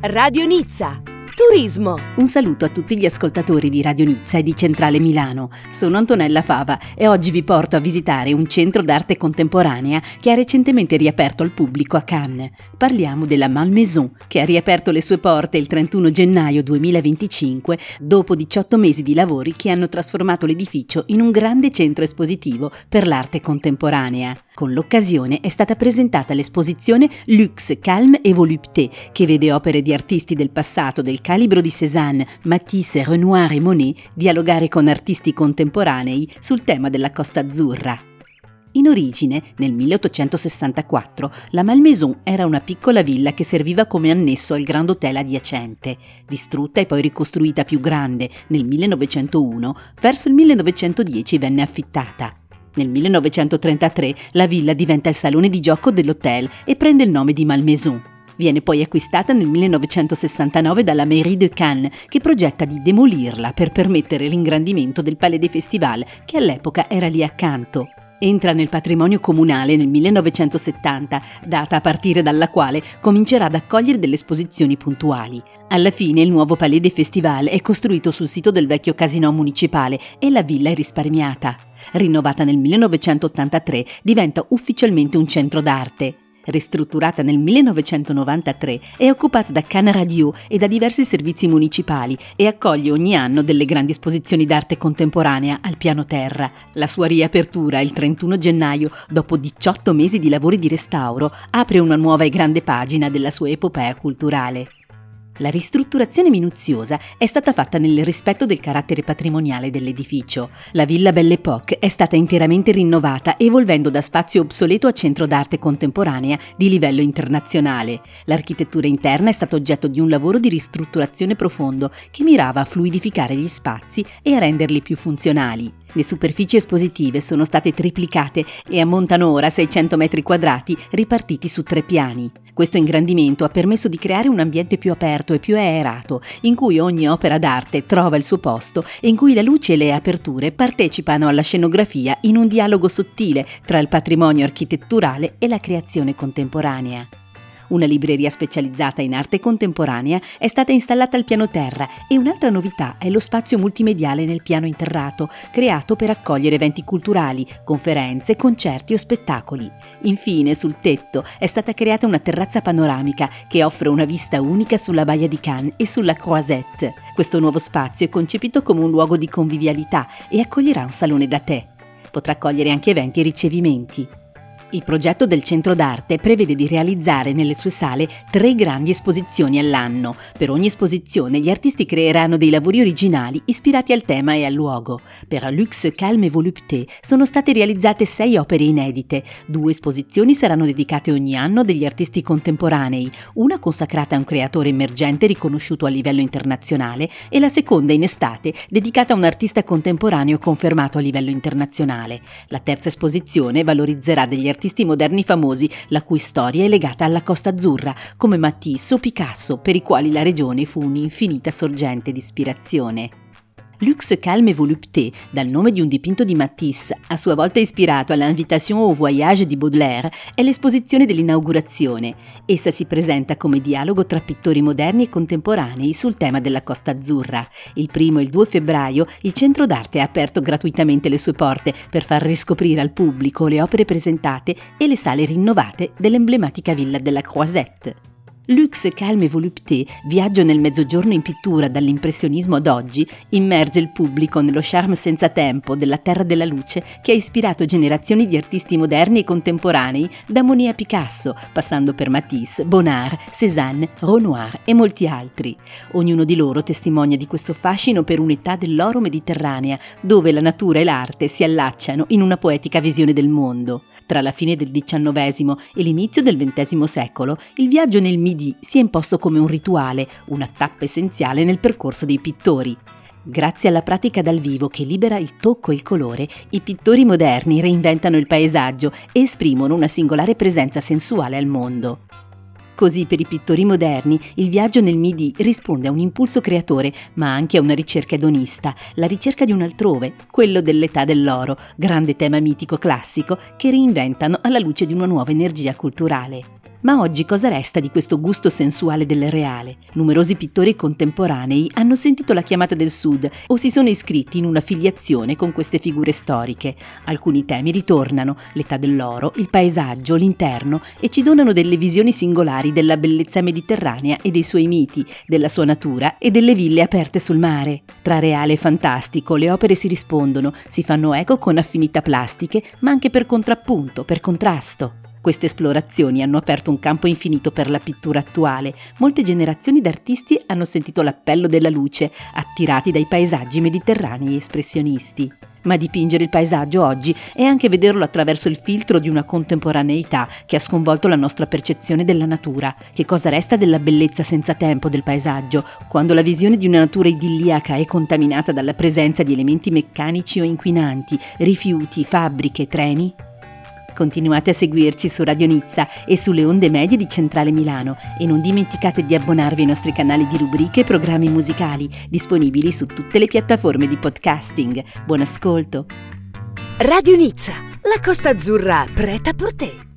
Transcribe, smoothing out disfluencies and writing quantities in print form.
Radio Nizza. Turismo. Un saluto a tutti gli ascoltatori di Radio Nizza e di Centrale Milano. Sono Antonella Fava e oggi vi porto a visitare un centro d'arte contemporanea che ha recentemente riaperto al pubblico a Cannes. Parliamo della Malmaison, che ha riaperto le sue porte il 31 gennaio 2025 dopo 18 mesi di lavori che hanno trasformato l'edificio in un grande centro espositivo per l'arte contemporanea. Con l'occasione è stata presentata l'esposizione Luxe, Calme et Volupté, che vede opere di artisti del passato del calibro di Cézanne, Matisse, Renoir e Monet dialogare con artisti contemporanei sul tema della Costa Azzurra. In origine, nel 1864, la Malmaison era una piccola villa che serviva come annesso al Grand Hotel adiacente. Distrutta e poi ricostruita più grande nel 1901, verso il 1910 venne affittata. Nel 1933 la villa diventa il salone di gioco dell'hotel e prende il nome di Malmaison. Viene poi acquistata nel 1969 dalla Mairie de Cannes, che progetta di demolirla per permettere l'ingrandimento del Palais des Festivals, che all'epoca era lì accanto. Entra nel patrimonio comunale nel 1970, data a partire dalla quale comincerà ad accogliere delle esposizioni puntuali. Alla fine il nuovo Palais des Festivals è costruito sul sito del vecchio casinò municipale e la villa è risparmiata. Rinnovata nel 1983, diventa ufficialmente un centro d'arte. Ristrutturata nel 1993, è occupata da Cannes Radio e da diversi servizi municipali e accoglie ogni anno delle grandi esposizioni d'arte contemporanea al piano terra. La sua riapertura, il 31 gennaio, dopo 18 mesi di lavori di restauro, apre una nuova e grande pagina della sua epopea culturale. La ristrutturazione minuziosa è stata fatta nel rispetto del carattere patrimoniale dell'edificio. La Villa Belle Époque è stata interamente rinnovata, evolvendo da spazio obsoleto a centro d'arte contemporanea di livello internazionale. L'architettura interna è stata oggetto di un lavoro di ristrutturazione profondo che mirava a fluidificare gli spazi e a renderli più funzionali. Le superfici espositive sono state triplicate e ammontano ora a 600 metri quadrati ripartiti su 3 piani. Questo ingrandimento ha permesso di creare un ambiente più aperto e più aerato, in cui ogni opera d'arte trova il suo posto e in cui la luce e le aperture partecipano alla scenografia in un dialogo sottile tra il patrimonio architetturale e la creazione contemporanea. Una libreria specializzata in arte contemporanea è stata installata al piano terra e un'altra novità è lo spazio multimediale nel piano interrato, creato per accogliere eventi culturali, conferenze, concerti o spettacoli. Infine, sul tetto è stata creata una terrazza panoramica che offre una vista unica sulla baia di Cannes e sulla Croisette. Questo nuovo spazio è concepito come un luogo di convivialità e accoglierà un salone da tè. Potrà accogliere anche eventi e ricevimenti. Il progetto del centro d'arte prevede di realizzare nelle sue sale 3 grandi esposizioni all'anno. Per ogni esposizione gli artisti creeranno dei lavori originali ispirati al tema e al luogo. Per Luxe, Calme et Volupté sono state realizzate 6 opere inedite. 2 esposizioni saranno dedicate ogni anno degli artisti contemporanei, una consacrata a un creatore emergente riconosciuto a livello internazionale e la seconda in estate dedicata a un artista contemporaneo confermato a livello internazionale. La terza esposizione valorizzerà degli artisti moderni famosi la cui storia è legata alla Costa Azzurra, come Matisse o Picasso, per i quali la regione fu un'infinita sorgente di ispirazione. Luxe, Calme et Volupté, dal nome di un dipinto di Matisse, a sua volta ispirato all'Invitation au voyage di Baudelaire, è l'esposizione dell'inaugurazione. Essa si presenta come dialogo tra pittori moderni e contemporanei sul tema della Costa Azzurra. Il 1 e il 2 febbraio il centro d'arte ha aperto gratuitamente le sue porte per far riscoprire al pubblico le opere presentate e le sale rinnovate dell'emblematica villa della Croisette. Luxe, Calme et Volupté, viaggio nel mezzogiorno in pittura dall'impressionismo ad oggi, immerge il pubblico nello charme senza tempo della Terra della Luce che ha ispirato generazioni di artisti moderni e contemporanei, da Monet a Picasso, passando per Matisse, Bonnard, Cézanne, Renoir e molti altri. Ognuno di loro testimonia di questo fascino per un'età dell'oro mediterranea, dove la natura e l'arte si allacciano in una poetica visione del mondo. Tra la fine del XIX e l'inizio del XX secolo, il viaggio nel Midi si è imposto come un rituale, una tappa essenziale nel percorso dei pittori. Grazie alla pratica dal vivo che libera il tocco e il colore, i pittori moderni reinventano il paesaggio e esprimono una singolare presenza sensuale al mondo. Così per i pittori moderni il viaggio nel Midi risponde a un impulso creatore, ma anche a una ricerca edonista, la ricerca di un altrove, quello dell'età dell'oro, grande tema mitico classico che reinventano alla luce di una nuova energia culturale. Ma oggi cosa resta di questo gusto sensuale del reale? Numerosi pittori contemporanei hanno sentito la chiamata del Sud o si sono iscritti in una filiazione con queste figure storiche. Alcuni temi ritornano: l'età dell'oro, il paesaggio, l'interno, e ci donano delle visioni singolari della bellezza mediterranea e dei suoi miti, della sua natura e delle ville aperte sul mare. Tra reale e fantastico le opere si rispondono, si fanno eco con affinità plastiche, ma anche per contrappunto, per contrasto. Queste esplorazioni hanno aperto un campo infinito per la pittura attuale. Molte generazioni d'artisti hanno sentito l'appello della luce, attirati dai paesaggi mediterranei espressionisti. Ma dipingere il paesaggio oggi è anche vederlo attraverso il filtro di una contemporaneità che ha sconvolto la nostra percezione della natura. Che cosa resta della bellezza senza tempo del paesaggio, quando la visione di una natura idilliaca è contaminata dalla presenza di elementi meccanici o inquinanti, rifiuti, fabbriche, treni? Continuate a seguirci su Radio Nizza e sulle onde medie di Centrale Milano e non dimenticate di abbonarvi ai nostri canali di rubriche e programmi musicali disponibili su tutte le piattaforme di podcasting. Buon ascolto! Radio Nizza, la Costa Azzurra preta per te.